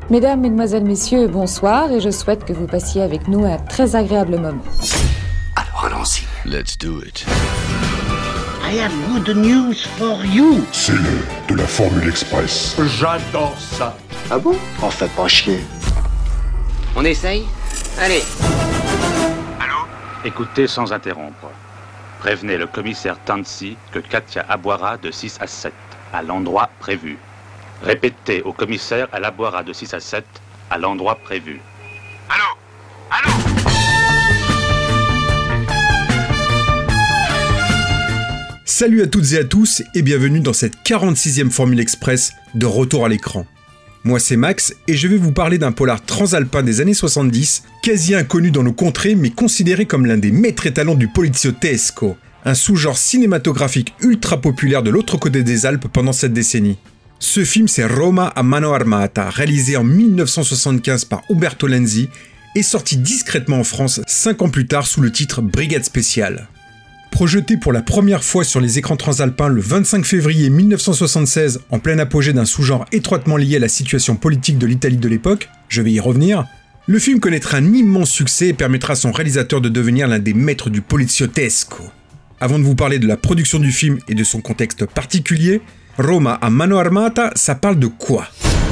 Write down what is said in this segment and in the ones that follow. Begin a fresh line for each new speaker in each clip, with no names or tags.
Mesdames, Mesdemoiselles, Messieurs, bonsoir et je souhaite que vous passiez avec nous un très agréable moment.
Alors allons-y.
Let's do it.
I have good news for you.
C'est de la Formule Express.
J'adore ça.
Ah bon? On fait pas chier.
On essaye? Allez.
Allô? Écoutez sans interrompre. Prévenez le commissaire Tanzi que Katia aboiera de 6 à 7, à l'endroit prévu. Répétez au commissaire, elle aboiera de 6 à 7, à l'endroit prévu. Allô? Allô?
Salut à toutes et à tous et bienvenue dans cette 46e Formule Express de retour à l'écran. Moi c'est Max et je vais vous parler d'un polar transalpin des années 70, quasi inconnu dans nos contrées mais considéré comme l'un des maîtres étalons du poliziotesco, un sous-genre cinématographique ultra populaire de l'autre côté des Alpes pendant cette décennie. Ce film c'est Roma a mano armata, réalisé en 1975 par Umberto Lenzi et sorti discrètement en France 5 ans plus tard sous le titre Brigade spéciale. Projeté pour la première fois sur les écrans transalpins le 25 février 1976 en plein apogée d'un sous-genre étroitement lié à la situation politique de l'Italie de l'époque, je vais y revenir, le film connaîtra un immense succès et permettra à son réalisateur de devenir l'un des maîtres du poliziotesco. Avant de vous parler de la production du film et de son contexte particulier, Roma a mano armata, ça parle de quoi ?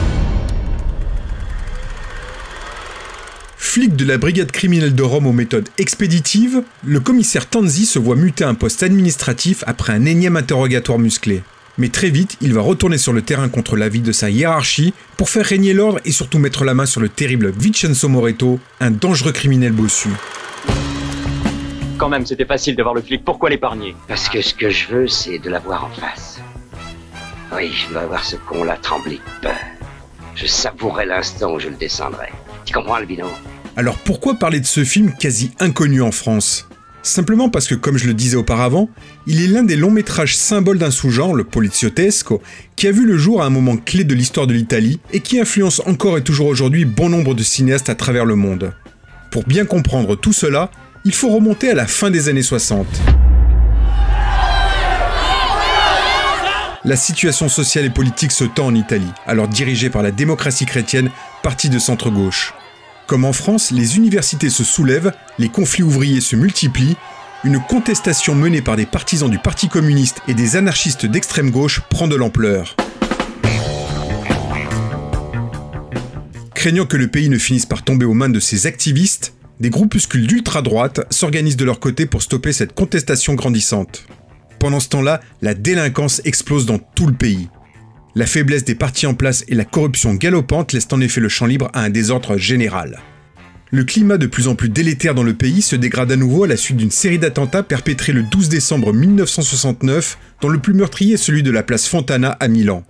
Flic de la brigade criminelle de Rome aux méthodes expéditives, le commissaire Tanzi se voit muter à un poste administratif après un énième interrogatoire musclé. Mais très vite, il va retourner sur le terrain contre l'avis de sa hiérarchie pour faire régner l'ordre et surtout mettre la main sur le terrible Vincenzo Moretto, un dangereux criminel bossu.
Quand même, c'était facile de voir le flic, pourquoi l'épargner ?
Parce que ce que je veux, c'est de la voir en face. Oui, je dois voir ce con-là trembler de peur. Je savourerai l'instant où je le descendrai. Tu comprends, Albino ?
Alors pourquoi parler de ce film quasi inconnu en France ? Simplement parce que, comme je le disais auparavant, il est l'un des longs métrages symboles d'un sous-genre, le poliziotesco, qui a vu le jour à un moment clé de l'histoire de l'Italie et qui influence encore et toujours aujourd'hui bon nombre de cinéastes à travers le monde. Pour bien comprendre tout cela, il faut remonter à la fin des années 60. La situation sociale et politique se tend en Italie, alors dirigée par la démocratie chrétienne, parti de centre-gauche. Comme en France, les universités se soulèvent, les conflits ouvriers se multiplient, une contestation menée par des partisans du Parti communiste et des anarchistes d'extrême gauche prend de l'ampleur. Craignant que le pays ne finisse par tomber aux mains de ces activistes, des groupuscules d'ultra-droite s'organisent de leur côté pour stopper cette contestation grandissante. Pendant ce temps-là, la délinquance explose dans tout le pays. La faiblesse des partis en place et la corruption galopante laissent en effet le champ libre à un désordre général. Le climat de plus en plus délétère dans le pays se dégrade à nouveau à la suite d'une série d'attentats perpétrés le 12 décembre 1969, dont le plus meurtrier est celui de la place Fontana à Milan.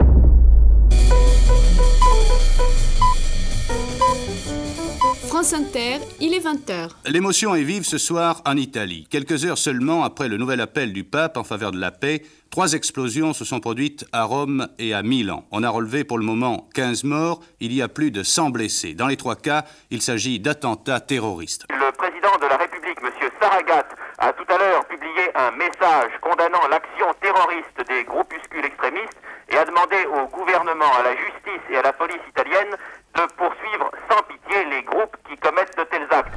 France Inter, il est 20h.
L'émotion est vive ce soir en Italie. Quelques heures seulement après le nouvel appel du pape en faveur de la paix, 3 explosions se sont produites à Rome et à Milan. On a relevé pour le moment 15 morts, il y a plus de 100 blessés. Dans les 3 cas, il s'agit d'attentats terroristes.
Le président de la République, M. Saragat, a tout à l'heure publié un message condamnant l'action terroriste des groupuscules extrémistes et a demandé au gouvernement, à la justice et à la police italienne de poursuivre sans pitié les groupes qui commettent de tels actes.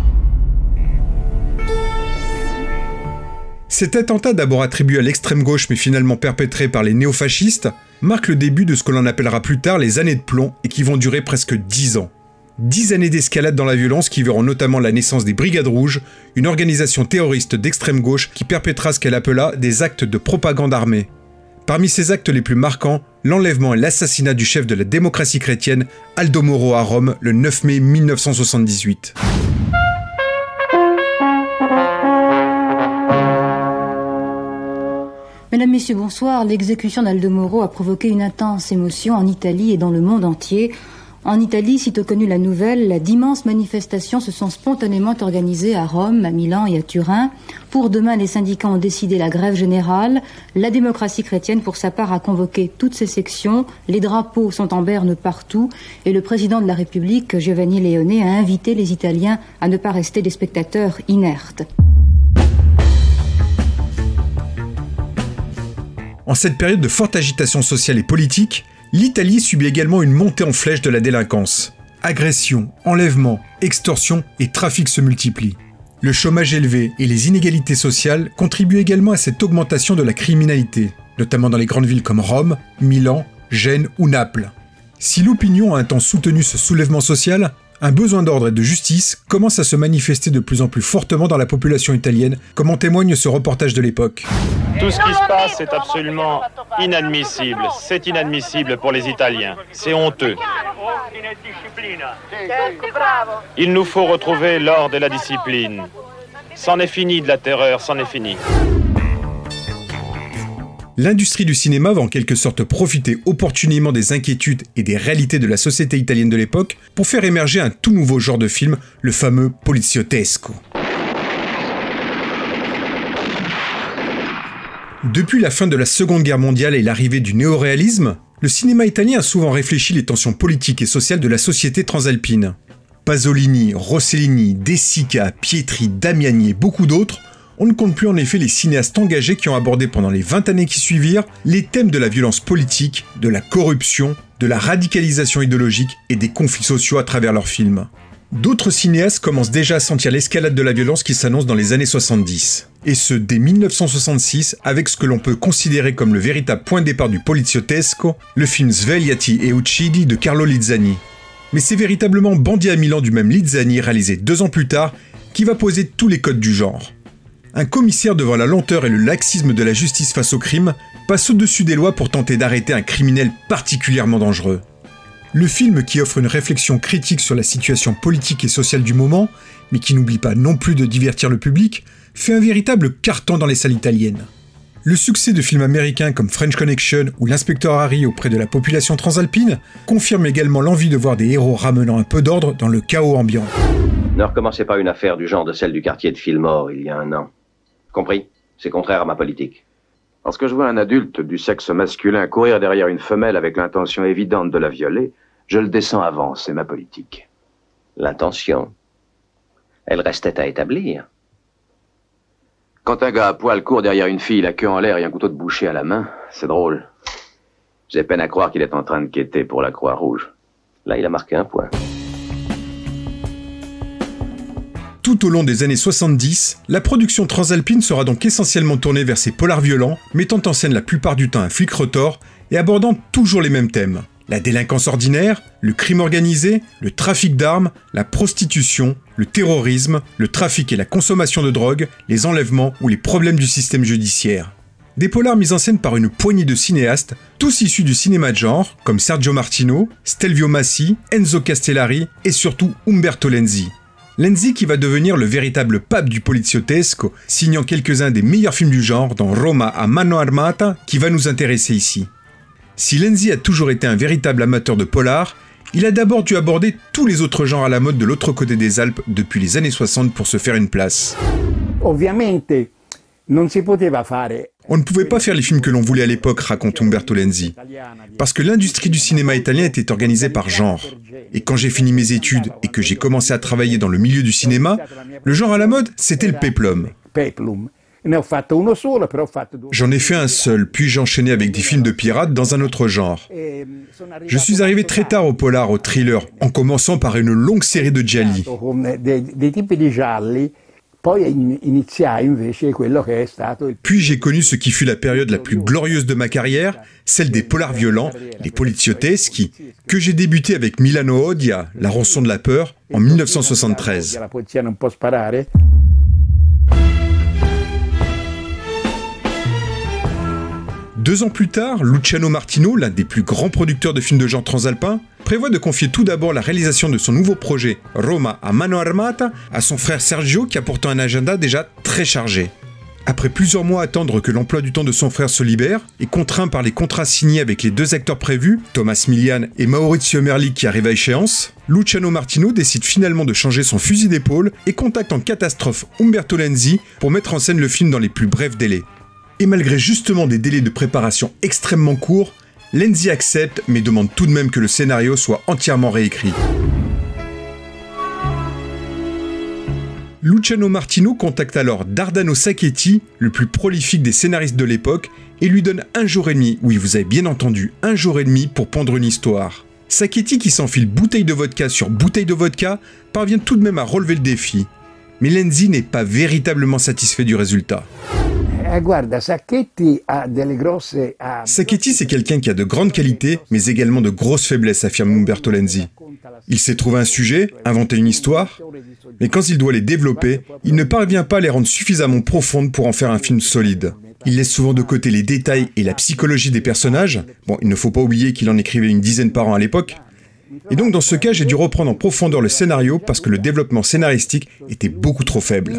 Cet attentat, d'abord attribué à l'extrême gauche mais finalement perpétré par les néofascistes, marque le début de ce que l'on appellera plus tard les années de plomb et qui vont durer presque 10 ans. 10 années d'escalade dans la violence qui verront notamment la naissance des Brigades Rouges, une organisation terroriste d'extrême gauche qui perpétra ce qu'elle appela des actes de propagande armée. Parmi ces actes les plus marquants, l'enlèvement et l'assassinat du chef de la démocratie chrétienne, Aldo Moro à Rome, le 9 mai 1978.
Mesdames, Messieurs, bonsoir. L'exécution d'Aldo Moro a provoqué une intense émotion en Italie et dans le monde entier. En Italie, sitôt connue la nouvelle, d'immenses manifestations se sont spontanément organisées à Rome, à Milan et à Turin. Pour demain, les syndicats ont décidé la grève générale. La démocratie chrétienne, pour sa part, a convoqué toutes ses sections. Les drapeaux sont en berne partout. Et le président de la République, Giovanni Leone, a invité les Italiens à ne pas rester des spectateurs inertes.
En cette période de forte agitation sociale et politique, l'Italie subit également une montée en flèche de la délinquance. Agressions, enlèvements, extorsions et trafics se multiplient. Le chômage élevé et les inégalités sociales contribuent également à cette augmentation de la criminalité, notamment dans les grandes villes comme Rome, Milan, Gênes ou Naples. Si l'opinion a un temps soutenu ce soulèvement social, un besoin d'ordre et de justice commence à se manifester de plus en plus fortement dans la population italienne, comme en témoigne ce reportage de l'époque.
Tout ce qui se passe est absolument inadmissible. C'est inadmissible pour les Italiens. C'est honteux. Il nous faut retrouver l'ordre et la discipline. C'en est fini de la terreur, c'en est fini.
L'industrie du cinéma va en quelque sorte profiter opportunément des inquiétudes et des réalités de la société italienne de l'époque pour faire émerger un tout nouveau genre de film, le fameux poliziotesco. Depuis la fin de la Seconde Guerre mondiale et l'arrivée du néoréalisme, le cinéma italien a souvent réfléchi les tensions politiques et sociales de la société transalpine. Pasolini, Rossellini, De Sica, Pietri, Damiani et beaucoup d'autres, on ne compte plus en effet les cinéastes engagés qui ont abordé pendant les 20 années qui suivirent les thèmes de la violence politique, de la corruption, de la radicalisation idéologique et des conflits sociaux à travers leurs films. D'autres cinéastes commencent déjà à sentir l'escalade de la violence qui s'annonce dans les années 70. Et ce, dès 1966, avec ce que l'on peut considérer comme le véritable point de départ du poliziotesco, le film Svegliati e uccidi de Carlo Lizzani. Mais c'est véritablement Bandit à Milan du même Lizzani, réalisé 2 ans plus tard, qui va poser tous les codes du genre. Un commissaire devant la lenteur et le laxisme de la justice face au crime passe au-dessus des lois pour tenter d'arrêter un criminel particulièrement dangereux. Le film, qui offre une réflexion critique sur la situation politique et sociale du moment, mais qui n'oublie pas non plus de divertir le public, fait un véritable carton dans les salles italiennes. Le succès de films américains comme French Connection ou L'inspecteur Harry auprès de la population transalpine confirme également l'envie de voir des héros ramenant un peu d'ordre dans le chaos ambiant.
Ne recommencez pas une affaire du genre de celle du quartier de Fillmore il y a 1 an. Compris? C'est contraire à ma politique.
Lorsque je vois un adulte du sexe masculin courir derrière une femelle avec l'intention évidente de la violer, je le descends avant, c'est ma politique.
L'intention, elle restait à établir.
Quand un gars à poil court derrière une fille, la queue en l'air et un couteau de boucher à la main, c'est drôle. J'ai peine à croire qu'il est en train de quêter pour la Croix-Rouge.
Là, il a marqué un point.
Tout au long des années 70, la production transalpine sera donc essentiellement tournée vers ces polars violents, mettant en scène la plupart du temps un flic retors et abordant toujours les mêmes thèmes. La délinquance ordinaire, le crime organisé, le trafic d'armes, la prostitution, le terrorisme, le trafic et la consommation de drogue, les enlèvements ou les problèmes du système judiciaire. Des polars mis en scène par une poignée de cinéastes, tous issus du cinéma de genre, comme Sergio Martino, Stelvio Massi, Enzo Castellari et surtout Umberto Lenzi. Lenzi qui va devenir le véritable pape du poliziotesco, signant quelques-uns des meilleurs films du genre dans Roma a mano armata, qui va nous intéresser ici. Si Lenzi a toujours été un véritable amateur de polar, il a d'abord dû aborder tous les autres genres à la mode de l'autre côté des Alpes depuis les années 60 pour se faire une place. On ne pouvait pas faire les films que l'on voulait à l'époque, raconte Umberto Lenzi, parce que l'industrie du cinéma italien était organisée par genre. Et quand j'ai fini mes études et que j'ai commencé à travailler dans le milieu du cinéma, le genre à la mode, c'était le péplum. J'en ai fait un seul, puis j'ai enchaîné avec des films de pirates dans un autre genre. Je suis arrivé très tard au polar, au thriller, en commençant par une longue série de gialli. Puis j'ai connu ce qui fut la période la plus glorieuse de ma carrière, celle des polars violents, les polizioteschi, que j'ai débuté avec Milano Odia, La rançon de la peur, en 1973. 2 ans plus tard, Luciano Martino, l'un des plus grands producteurs de films de genre transalpin, prévoit de confier tout d'abord la réalisation de son nouveau projet, Roma a mano armata, à son frère Sergio qui a pourtant un agenda déjà très chargé. Après plusieurs mois à attendre que l'emploi du temps de son frère se libère, et contraint par les contrats signés avec les 2 acteurs prévus, Thomas Milian et Maurizio Merli qui arrivent à échéance, Luciano Martino décide finalement de changer son fusil d'épaule et contacte en catastrophe Umberto Lenzi pour mettre en scène le film dans les plus brefs délais. Et malgré justement des délais de préparation extrêmement courts, Lenzi accepte mais demande tout de même que le scénario soit entièrement réécrit. Luciano Martino contacte alors Dardano Sacchetti, le plus prolifique des scénaristes de l'époque, et lui donne 1 jour et demi, oui vous avez bien entendu, 1 jour et demi pour pondre une histoire. Sacchetti, qui s'enfile bouteille de vodka sur bouteille de vodka, parvient tout de même à relever le défi. Mais Lenzi n'est pas véritablement satisfait du résultat. Sacchetti, c'est quelqu'un qui a de grandes qualités, mais également de grosses faiblesses, affirme Umberto Lenzi. Il sait trouver un sujet, inventer une histoire, mais quand il doit les développer, il ne parvient pas à les rendre suffisamment profondes pour en faire un film solide. Il laisse souvent de côté les détails et la psychologie des personnages. Bon, il ne faut pas oublier qu'il en écrivait une dizaine par an à l'époque. Et donc dans ce cas, j'ai dû reprendre en profondeur le scénario parce que le développement scénaristique était beaucoup trop faible.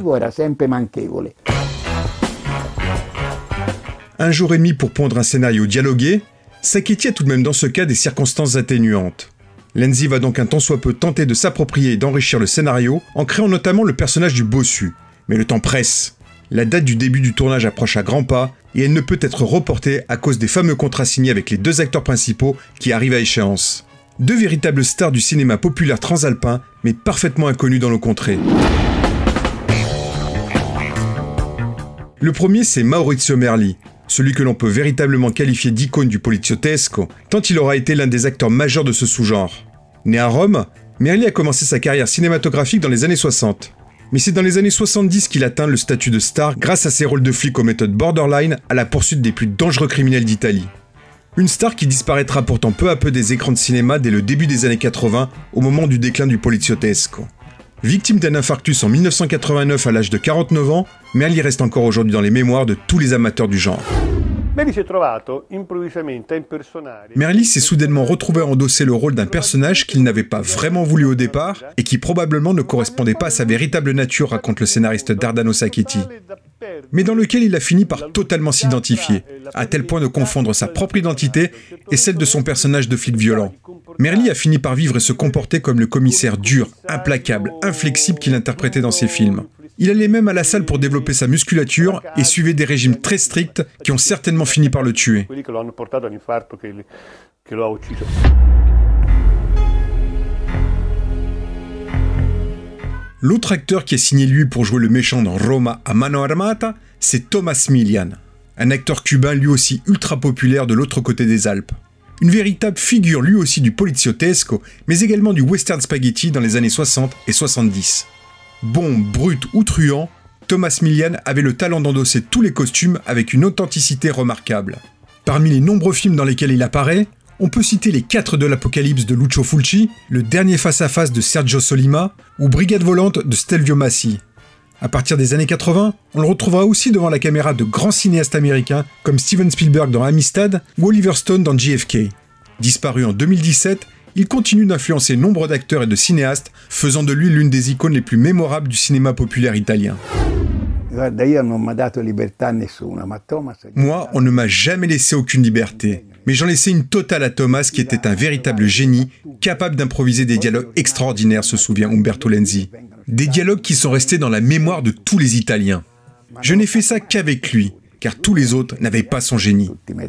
1 jour et demi pour pondre un scénario dialogué, Sacchetti a tout de même dans ce cas des circonstances atténuantes. Lenzi va donc un tant soit peu tenter de s'approprier et d'enrichir le scénario en créant notamment le personnage du bossu. Mais le temps presse. La date du début du tournage approche à grands pas et elle ne peut être reportée à cause des fameux contrats signés avec les 2 acteurs principaux qui arrivent à échéance. 2 véritables stars du cinéma populaire transalpin, mais parfaitement inconnus dans nos contrées. Le premier, c'est Maurizio Merli, celui que l'on peut véritablement qualifier d'icône du poliziotesco, tant il aura été l'un des acteurs majeurs de ce sous-genre. Né à Rome, Merli a commencé sa carrière cinématographique dans les années 60. Mais c'est dans les années 70 qu'il atteint le statut de star grâce à ses rôles de flic aux méthodes borderline à la poursuite des plus dangereux criminels d'Italie. Une star qui disparaîtra pourtant peu à peu des écrans de cinéma dès le début des années 80, au moment du déclin du poliziotesco. Victime d'un infarctus en 1989 à l'âge de 49 ans, Merli reste encore aujourd'hui dans les mémoires de tous les amateurs du genre. Merli s'est soudainement retrouvé à endosser le rôle d'un personnage qu'il n'avait pas vraiment voulu au départ et qui probablement ne correspondait pas à sa véritable nature, raconte le scénariste Dardano Sacchetti, mais dans lequel il a fini par totalement s'identifier, à tel point de confondre sa propre identité et celle de son personnage de flic violent. Merli a fini par vivre et se comporter comme le commissaire dur, implacable, inflexible qu'il interprétait dans ses films. Il allait même à la salle pour développer sa musculature et suivait des régimes très stricts qui ont certainement fini par le tuer. L'autre acteur qui est signé lui pour jouer le méchant dans Roma a mano armata, c'est Tomas Milian, un acteur cubain lui aussi ultra populaire de l'autre côté des Alpes. Une véritable figure lui aussi du poliziotesco, mais également du western spaghetti dans les années 60 et 70. Bon, brut ou truand, Tomas Milian avait le talent d'endosser tous les costumes avec une authenticité remarquable. Parmi les nombreux films dans lesquels il apparaît, on peut citer Les 4 de l'Apocalypse de Lucio Fulci, Le Dernier face-à-face de Sergio Solima ou Brigade volante de Stelvio Massi. À partir des années 80, on le retrouvera aussi devant la caméra de grands cinéastes américains comme Steven Spielberg dans Amistad ou Oliver Stone dans JFK. Disparu en 2017, il continue d'influencer nombre d'acteurs et de cinéastes, faisant de lui l'une des icônes les plus mémorables du cinéma populaire italien. Moi, on ne m'a jamais laissé aucune liberté, mais j'en laissais une totale à Thomas qui était un véritable génie, capable d'improviser des dialogues extraordinaires, se souvient Umberto Lenzi. Des dialogues qui sont restés dans la mémoire de tous les Italiens. Je n'ai fait ça qu'avec lui, car tous les autres n'avaient pas son génie.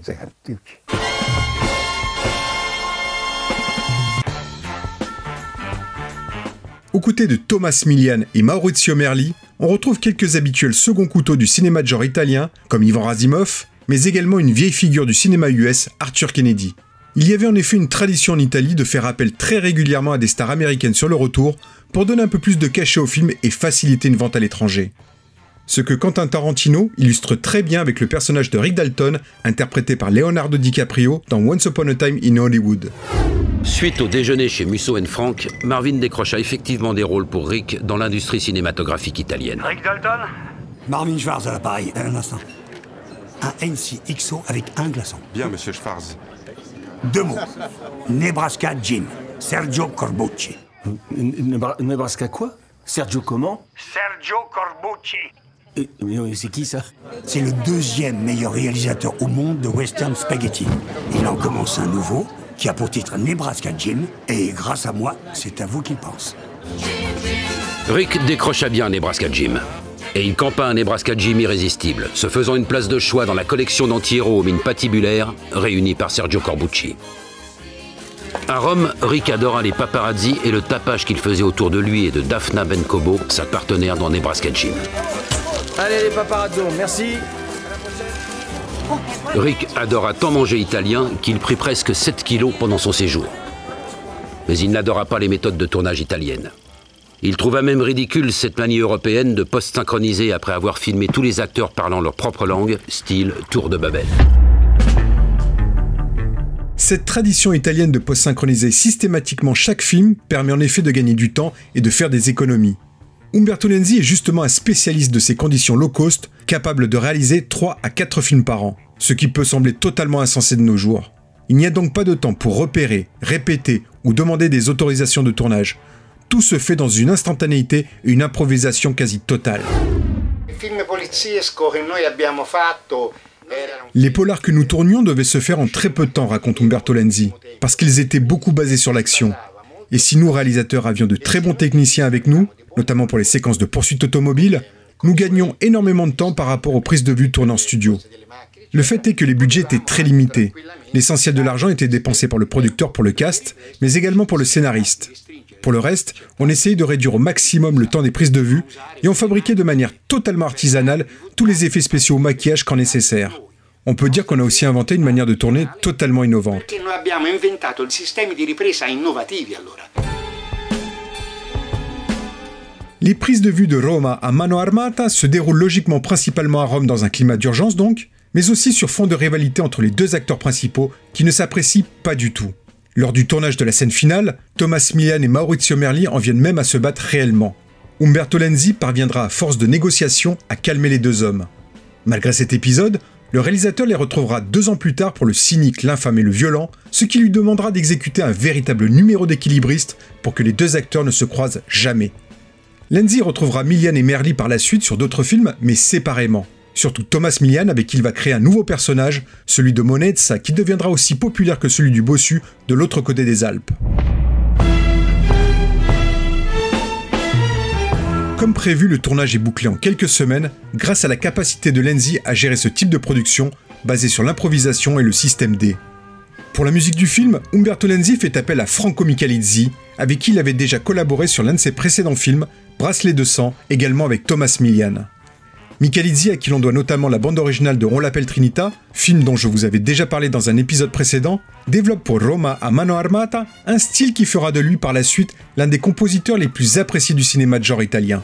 Aux côtés de Tomas Milian et Maurizio Merli, on retrouve quelques habituels second couteaux du cinéma de genre italien, comme Ivan Razimov, mais également une vieille figure du cinéma US, Arthur Kennedy. Il y avait en effet une tradition en Italie de faire appel très régulièrement à des stars américaines sur le retour pour donner un peu plus de cachet au film et faciliter une vente à l'étranger. Ce que Quentin Tarantino illustre très bien avec le personnage de Rick Dalton, interprété par Leonardo DiCaprio dans Once Upon a Time in Hollywood.
Suite au déjeuner chez Musso & Frank, Marvin décrocha effectivement des rôles pour Rick dans l'industrie cinématographique italienne.
Rick Dalton ? Marvin Schwarz à l'appareil, un instant. Un NC XO avec un glaçon.
Bien, monsieur Schwarz.
2 mots. Nebraska Jim, Sergio Corbucci.
Nebraska quoi? Sergio comment?
Sergio Corbucci.
Mais c'est qui ça?
C'est le 2e meilleur réalisateur au monde de western spaghetti. Il en commence un nouveau qui a pour titre Nebraska Jim, et grâce à moi, c'est à vous qu'il pense.
Rick décrocha bien Nebraska Jim. Et il campa un Nebraska Jim irrésistible, se faisant une place de choix dans la collection d'anti-héros aux mines patibulaires réunie par Sergio Corbucci. À Rome, Rick adora les paparazzi et le tapage qu'il faisait autour de lui et de Daphna Bencobo, sa partenaire dans Nebraska Jim.
Allez les paparazzos, merci.
Rick adora tant manger italien qu'il prit presque 7 kilos pendant son séjour. Mais il n'adora pas les méthodes de tournage italiennes. Il trouva même ridicule cette manie européenne de post-synchroniser après avoir filmé tous les acteurs parlant leur propre langue, style Tour de Babel.
Cette tradition italienne de post-synchroniser systématiquement chaque film permet en effet de gagner du temps et de faire des économies. Umberto Lenzi est justement un spécialiste de ces conditions low cost, capable de réaliser 3 à 4 films par an, ce qui peut sembler totalement insensé de nos jours. Il n'y a donc pas de temps pour repérer, répéter ou demander des autorisations de tournage. Tout se fait dans une instantanéité et une improvisation quasi totale. Les polars que nous tournions devaient se faire en très peu de temps, raconte Umberto Lenzi, parce qu'ils étaient beaucoup basés sur l'action. Et si nous, réalisateurs, avions de très bons techniciens avec nous, notamment pour les séquences de poursuite automobile, nous gagnions énormément de temps par rapport aux prises de vue tournées en studio. Le fait est que les budgets étaient très limités. L'essentiel de l'argent était dépensé par le producteur pour le cast, mais également pour le scénariste. Pour le reste, on essayait de réduire au maximum le temps des prises de vue et on fabriquait de manière totalement artisanale tous les effets spéciaux au maquillage quand nécessaire. On peut dire qu'on a aussi inventé une manière de tourner totalement innovante. Les prises de vue de Roma à Mano Armata se déroulent logiquement principalement à Rome dans un climat d'urgence donc, mais aussi sur fond de rivalité entre les deux acteurs principaux qui ne s'apprécient pas du tout. Lors du tournage de la scène finale, Thomas Milian et Maurizio Merli en viennent même à se battre réellement. Umberto Lenzi parviendra à force de négociations à calmer les deux hommes. Malgré cet épisode, le réalisateur les retrouvera 2 ans plus tard pour le cynique, l'infâme et le violent, ce qui lui demandera d'exécuter un véritable numéro d'équilibriste pour que les deux acteurs ne se croisent jamais. Lenzi retrouvera Milian et Merli par la suite sur d'autres films, mais séparément. Surtout Thomas Milian avec qui il va créer un nouveau personnage, celui de Monezza, qui deviendra aussi populaire que celui du bossu de l'autre côté des Alpes. Comme prévu, le tournage est bouclé en quelques semaines grâce à la capacité de Lenzi à gérer ce type de production basé sur l'improvisation et le système D. Pour la musique du film, Umberto Lenzi fait appel à Franco Michalizzi, avec qui il avait déjà collaboré sur l'un de ses précédents films, Bracelet de sang, également avec Thomas Milian. Michalizzi, à qui l'on doit notamment la bande originale de On l'appelle Trinita, film dont je vous avais déjà parlé dans un épisode précédent, développe pour Roma à Mano Armata un style qui fera de lui par la suite l'un des compositeurs les plus appréciés du cinéma de genre italien.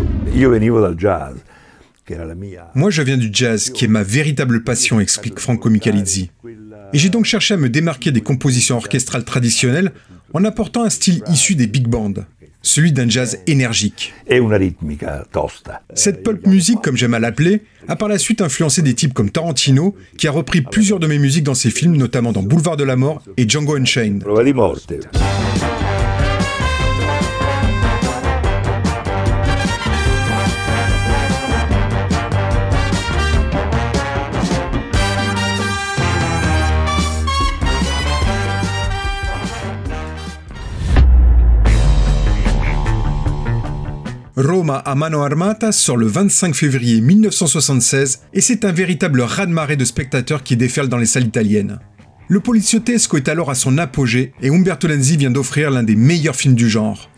Moi je viens du jazz, qui est ma véritable passion, explique Franco Michalizzi. Et j'ai donc cherché à me démarquer des compositions orchestrales traditionnelles en apportant un style issu des big bands. Celui d'un jazz énergique. Cette pulp music, comme j'aime à l'appeler, a par la suite influencé des types comme Tarantino, qui a repris plusieurs de mes musiques dans ses films, notamment dans Boulevard de la Mort et Django Unchained. Roma à Mano Armata sort le 25 février 1976 et c'est un véritable raz-de-marée de spectateurs qui déferlent dans les salles italiennes. Le poliziotesco est alors à son apogée et Umberto Lenzi vient d'offrir l'un des meilleurs films du genre.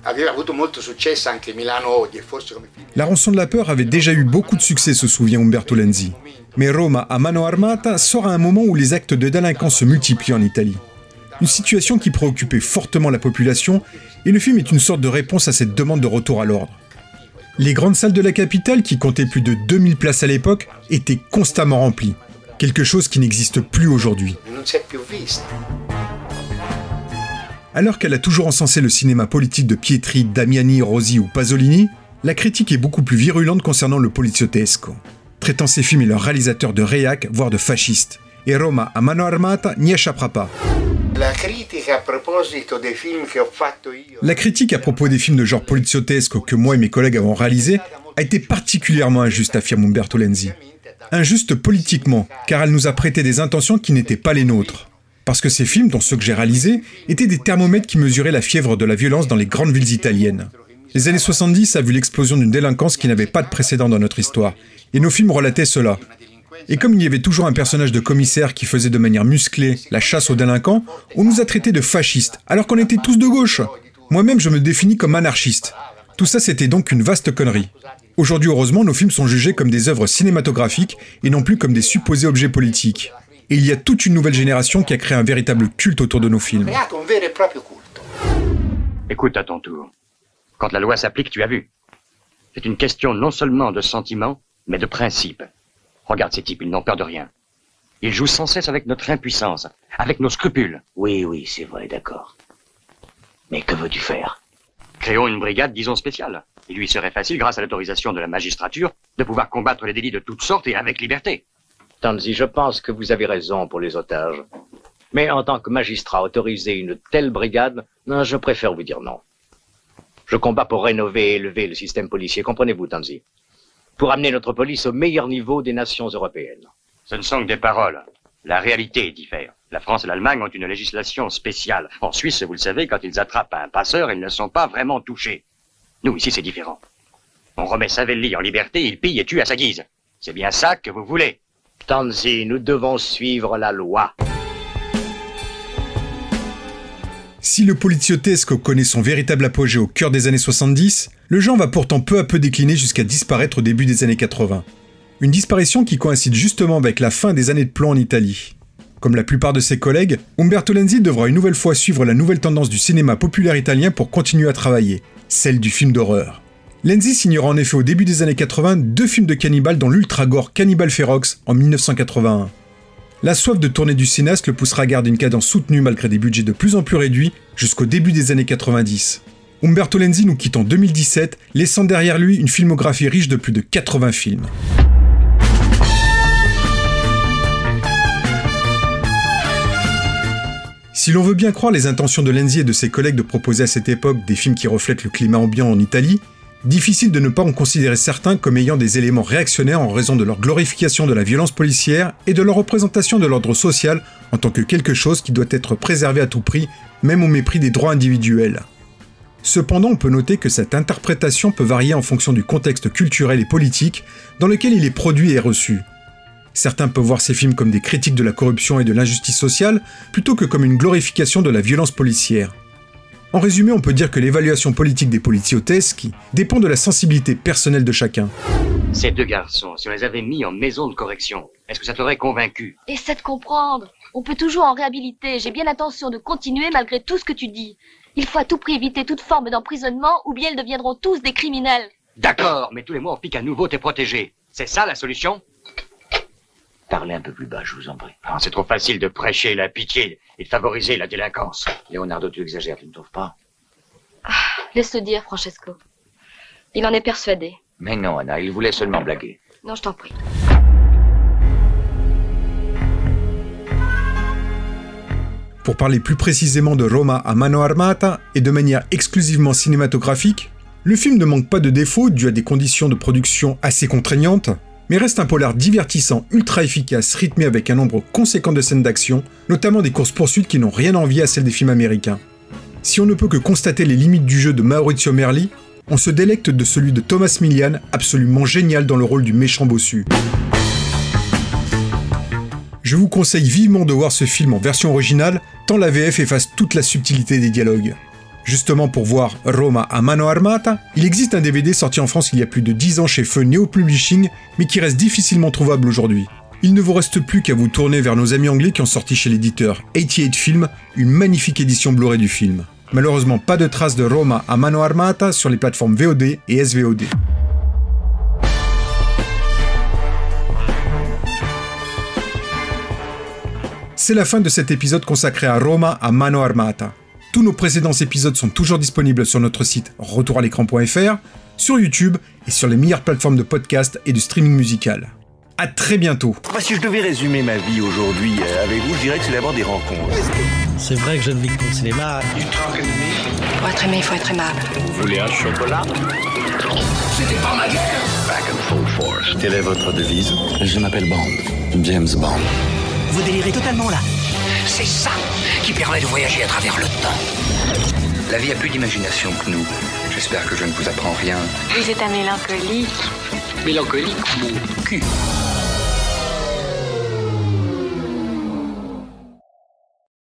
La rançon de la peur avait déjà eu beaucoup de succès, se souvient Umberto Lenzi. Mais Roma à Mano Armata sort à un moment où les actes de délinquance se multiplient en Italie. Une situation qui préoccupait fortement la population et le film est une sorte de réponse à cette demande de retour à l'ordre. Les grandes salles de la capitale, qui comptaient plus de 2000 places à l'époque, étaient constamment remplies. Quelque chose qui n'existe plus aujourd'hui. Alors qu'elle a toujours encensé le cinéma politique de Pietri, Damiani, Rosi ou Pasolini, la critique est beaucoup plus virulente concernant le poliziotesco, traitant ces films et leurs réalisateurs de réac, voire de fascistes. Et Roma à Mano Armata n'y échappera pas. La critique à propos des films de genre poliziotesco que moi et mes collègues avons réalisés a été particulièrement injuste, affirme Umberto Lenzi. Injuste politiquement, car elle nous a prêté des intentions qui n'étaient pas les nôtres. Parce que ces films, dont ceux que j'ai réalisés, étaient des thermomètres qui mesuraient la fièvre de la violence dans les grandes villes italiennes. Les années 70 a vu l'explosion d'une délinquance qui n'avait pas de précédent dans notre histoire, et nos films relataient cela. Et comme il y avait toujours un personnage de commissaire qui faisait de manière musclée la chasse aux délinquants, on nous a traités de fascistes, alors qu'on était tous de gauche. Moi-même, je me définis comme anarchiste. Tout ça, c'était donc une vaste connerie. Aujourd'hui, heureusement, nos films sont jugés comme des œuvres cinématographiques et non plus comme des supposés objets politiques. Et il y a toute une nouvelle génération qui a créé un véritable culte autour de nos films.
Écoute à ton tour. Quand la loi s'applique, tu as vu. C'est une question non seulement de sentiment, mais de principe. Regarde ces types, ils n'ont peur de rien. Ils jouent sans cesse avec notre impuissance, avec nos scrupules.
Oui, c'est vrai, d'accord. Mais que veux-tu faire?
Créons une brigade, disons, spéciale. Il lui serait facile, grâce à l'autorisation de la magistrature, de pouvoir combattre les délits de toutes sortes et avec liberté.
Tanzi, je pense que vous avez raison pour les otages. Mais en tant que magistrat, autoriser une telle brigade, non, je préfère vous dire non. Je combats pour rénover et élever le système policier, comprenez-vous, Tanzi? Pour amener notre police au meilleur niveau des nations européennes.
Ce ne sont que des paroles. La réalité diffère. La France et l'Allemagne ont une législation spéciale. En Suisse, vous le savez, quand ils attrapent un passeur, ils ne sont pas vraiment touchés. Nous, ici, c'est différent. On remet Savelli en liberté, il pille et tue à sa guise. C'est bien ça que vous voulez.
Tanzi, nous devons suivre la loi.
Si le politiotesque connaît son véritable apogée au cœur des années 70, le genre va pourtant peu à peu décliner jusqu'à disparaître au début des années 80. Une disparition qui coïncide justement avec la fin des années de plomb en Italie. Comme la plupart de ses collègues, Umberto Lenzi devra une nouvelle fois suivre la nouvelle tendance du cinéma populaire italien pour continuer à travailler, celle du film d'horreur. Lenzi signera en effet au début des années 80 2 films de cannibales dont l'ultra-gore Cannibal Ferox en 1981. La soif de tourner du cinéaste le poussera à garder une cadence soutenue malgré des budgets de plus en plus réduits jusqu'au début des années 90. Umberto Lenzi nous quitte en 2017, laissant derrière lui une filmographie riche de plus de 80 films. Si l'on veut bien croire les intentions de Lenzi et de ses collègues de proposer à cette époque des films qui reflètent le climat ambiant en Italie, difficile de ne pas en considérer certains comme ayant des éléments réactionnaires en raison de leur glorification de la violence policière et de leur représentation de l'ordre social en tant que quelque chose qui doit être préservé à tout prix, même au mépris des droits individuels. Cependant, on peut noter que cette interprétation peut varier en fonction du contexte culturel et politique dans lequel il est produit et reçu. Certains peuvent voir ces films comme des critiques de la corruption et de l'injustice sociale, plutôt que comme une glorification de la violence policière. En résumé, on peut dire que l'évaluation politique des politioteschi dépend de la sensibilité personnelle de chacun.
Ces deux garçons, si on les avait mis en maison de correction, est-ce que ça t'aurait convaincu?
Essaie de comprendre. On peut toujours en réhabiliter. J'ai bien l'intention de continuer malgré tout ce que tu dis. Il faut à tout prix éviter toute forme d'emprisonnement ou bien ils deviendront tous des criminels.
D'accord, mais tous les mois on pique à nouveau tes protégés. C'est ça la solution?
Parlez un peu plus bas, je vous en prie.
Ah, c'est trop facile de prêcher la pitié et de favoriser la délinquance.
Leonardo, tu exagères, tu ne trouves pas?
Laisse-le dire, Francesco. Il en est persuadé.
Mais non, Anna, il voulait seulement blaguer.
Non, je t'en prie.
Pour parler plus précisément de Roma a mano armata et de manière exclusivement cinématographique, le film ne manque pas de défauts dû à des conditions de production assez contraignantes, mais reste un polar divertissant, ultra efficace, rythmé avec un nombre conséquent de scènes d'action, notamment des courses-poursuites qui n'ont rien à envier à celles des films américains. Si on ne peut que constater les limites du jeu de Maurizio Merli, on se délecte de celui de Thomas Milian, absolument génial dans le rôle du méchant bossu. Je vous conseille vivement de voir ce film en version originale, tant la VF efface toute la subtilité des dialogues. Justement pour voir Roma a mano armata, il existe un DVD sorti en France il y a plus de 10 ans chez Feu Neo Publishing, mais qui reste difficilement trouvable aujourd'hui. Il ne vous reste plus qu'à vous tourner vers nos amis anglais qui ont sorti chez l'éditeur 88 Films une magnifique édition Blu-ray du film. Malheureusement, pas de traces de Roma a mano armata sur les plateformes VOD et SVOD. C'est la fin de cet épisode consacré à Roma a mano armata. Tous nos précédents épisodes sont toujours disponibles sur notre site retouralécran.fr, sur YouTube et sur les meilleures plateformes de podcast et de streaming musical. À très bientôt.
Si je devais résumer ma vie aujourd'hui avec vous, je dirais que c'est d'abord des rencontres.
C'est vrai que je ne vis que pour le cinéma.
Pour être aimé, il faut être aimable.
Vous voulez un chocolat?
C'était pas ma guerre.
Back and full force. Quelle est votre devise?
Je m'appelle Bond. James Bond.
Vous délirez totalement là.
C'est ça qui permet de voyager à travers le temps.
La vie a plus d'imagination que nous. J'espère que je ne vous apprends rien.
Vous êtes un mélancolique.
Mélancolique, mon cul.